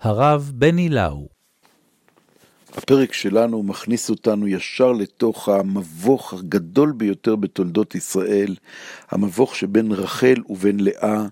הרב בני לאו. הפרק שלנו מכניס אותנו ישר לתוך המבוך הגדול ביותר בתולדות ישראל, המבוך שבין רחל ובין לאה,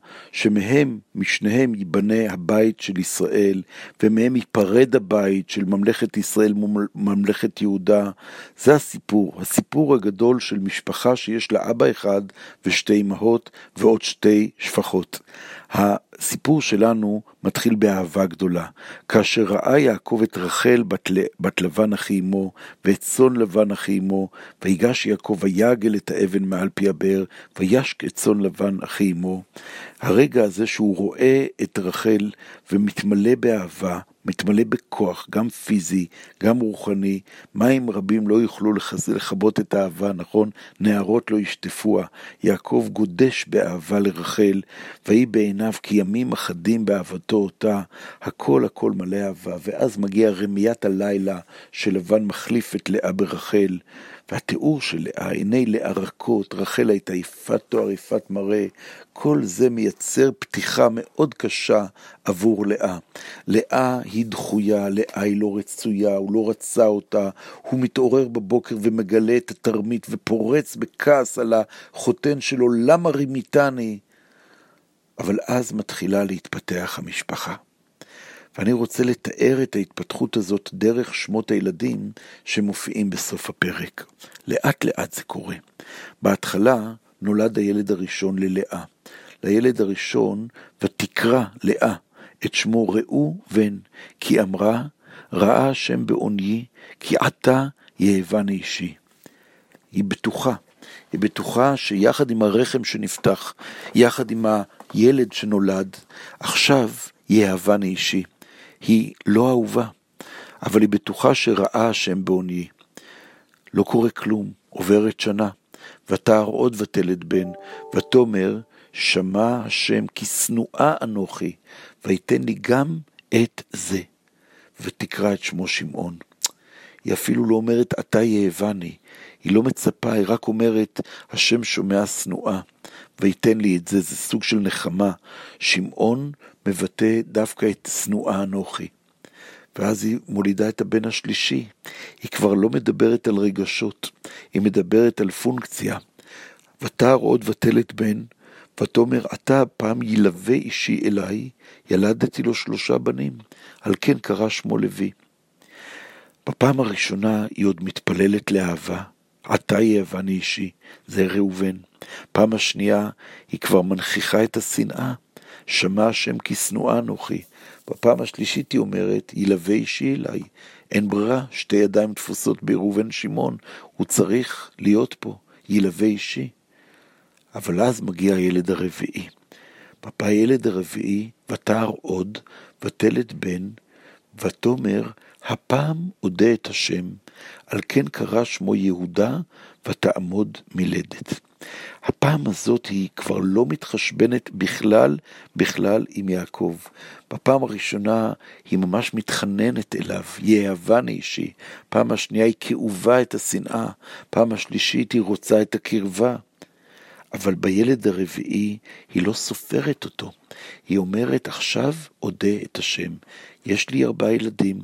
משניהם ייבנה הבית של ישראל, ומהם ייפרד הבית של ממלכת ישראל מממלכת יהודה. זה הסיפור הגדול של משפחה שיש לה אבא אחד ושתי אמהות ועוד שתי שפחות. הסיפור שלנו מתחיל באהבה גדולה. כאשר ראה יעקב את רחל בת לבן אחי אמו, ואת צאן לבן אחי אמו, ויגש יעקב ויעגל את האבן מעל פי הבאר, וישק את צאן לבן אחי אמו. הרגע הזה שהוא רואה את רחל ומתמלא באהבה, מתמלא בכוח, גם פיזי, גם רוחני. מים רבים לא יוכלו לכבות את האהבה, נכון? נערות לא ישטפוה. יעקב גודש באהבה לרחל, והיא בעיניו כי ימים אחדים באהבתו אותה, הכל מלא אהבה. ואז מגיע רמיית הלילה שלבן מחליף את לאה ברחל, והתיאור של לאה, עיני לאה רכות, רחל הייתה יפת תואר, יפת מראה, כל זה מייצר פתיחה מאוד קשה עבור לאה. לאה היא דחויה, לאה היא לא רצויה, הוא לא רצה אותה, הוא מתעורר בבוקר ומגלה את התרמית ופורץ בכעס על החותן שלו, למה רימיתני? אבל אז מתחילה להתפתח המשפחה. ואני רוצה לתאר את ההתפתחות הזאת דרך שמות הילדים שמופיעים בסוף הפרק. לאט לאט זה קורה. בהתחלה נולד הילד הראשון ללאה. לילד הראשון ותקרא לאה את שמו ראובן, כי אמרה ראה השם בעוניי, כי עתה יאהבני אישי. היא בטוחה שיחד עם הרחם שנפתח, יחד עם הילד שנולד, עכשיו יאהבני אישי. היא לא אהובה, אבל היא בטוחה שראה השם בעוניי. לא קורה כלום, עוברת שנה, ותער עוד ותלד בן, ותאמר שמע השם כי שנואה אנוכי, ויתן לי גם את זה, ותקרא את שמו שמעון. היא אפילו לא אומרת אתה יאהבני, היא לא מצפה, היא רק אומרת השם שומע שנואה, ויתן לי את זה. זה סוג של נחמה. שמעון מבטא דווקא את שנואה אנוכי. ואז היא מולידה את הבן השלישי. היא כבר לא מדברת על רגשות, היא מדברת על פונקציה. ותער עוד ותלד בן, ותאמר אתה פעם ילווה אישי אליי, ילדתי לו 3 בנים, על כן קרא שמו לוי. בפעם הראשונה היא עוד מתפללת לאהבה, עתה יאהבני אישי, זה ראובן. פעם השנייה היא כבר מנכיחה את השנאה, שמע השם כי שנואה אנוכי. בפעם השלישית היא אומרת ילווה אישי אליי, אין ברירה, 2 ידיים תפוסות בראובן שמעון, הוא צריך להיות פה, ילווה אישי. אבל אז מגיע הילד הרביעי. הילד הרביעי ותער עוד ותלד בן, ותאמר הפעם אודה את השם, על כן קרא שמו יהודה ותעמוד מלדת. הפעם הזאת היא כבר לא מתחשבנת בכלל עם יעקב. בפעם הראשונה היא ממש מתחננת אליו, יאהבני אישי. פעם השנייה היא כאובה את השנאה. פעם השלישית היא רוצה את הקרבה. אבל בילד הרביעי היא לא סופרת אותו. היא אומרת עכשיו אודה את השם. יש לי 4 ילדים.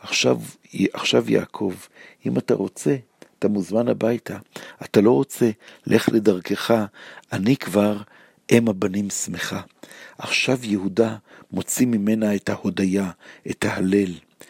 עכשיו יעקב, אם אתה רוצה, אתה מוזמן הביתה. אתה לא רוצה, לך לדרכך. אני כבר אם הבנים שמחה. עכשיו יהודה מוציא ממנה את ההודיה, את ההלל.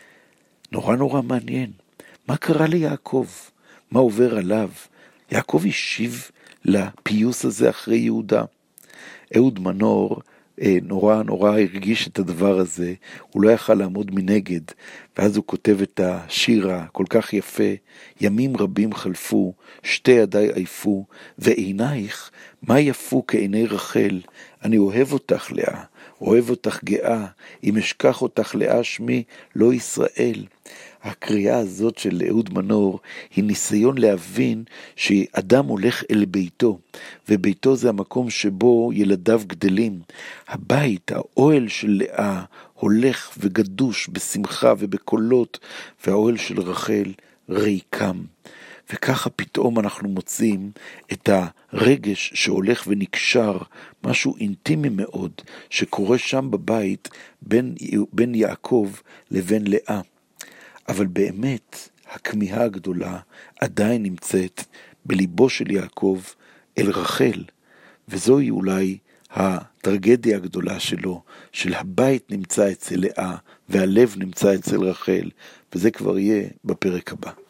נורא מעניין. מה קרה ליעקב? מה עובר עליו? יעקב השיב לפיוס הזה אחרי יהודה. אהוד מנור נורא הרגיש את הדבר הזה, הוא לא יכל לעמוד מנגד, ואז הוא כותב את השיר כל כך יפה, ימים רבים חלפו, 2 ידיי עייפו, ועינייך מה יפו כעיני רחל, אני אוהב אותך לאה, אוהב אותך גאה, אם אשכח אותך לאה שמי לא ישראל. הקריאה הזאת של אהוד מנור היא ניסיון להבין שאדם הולך אל ביתו, וביתו זה המקום שבו ילדיו גדלים. הבית, האוהל של לאה, הולך וגדוש בשמחה ובקולות, והאוהל של רחל ריקם. וככה פתאום אנחנו מוצאים את הרגש שהולך ונקשר, משהו אינטימי מאוד, שקורה שם בבית בין יעקב לבין לאה. אבל באמת, הכמיהה הגדולה עדיין נמצאת בליבו של יעקב אל רחל, וזוהי אולי הטרגדיה הגדולה שלו, של הבית נמצא אצל לאה, והלב נמצא אצל רחל, וזה כבר יהיה בפרק הבא.